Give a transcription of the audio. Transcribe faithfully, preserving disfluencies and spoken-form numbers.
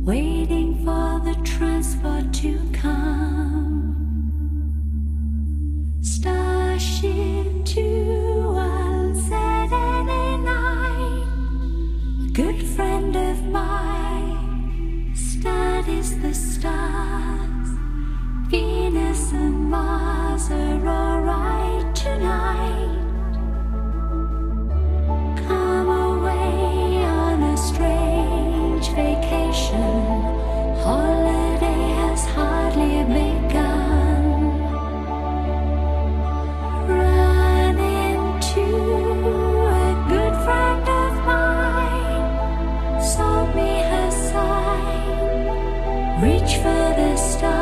waiting for the transport to come. Starship to one Saturday night. A good friend of mine studies the stars. Venus and Mars are alright tonight. Come away on a strange vacation. Holiday has hardly begun. Run into a good friend of mine. Sold me her sign. Reach for the stars.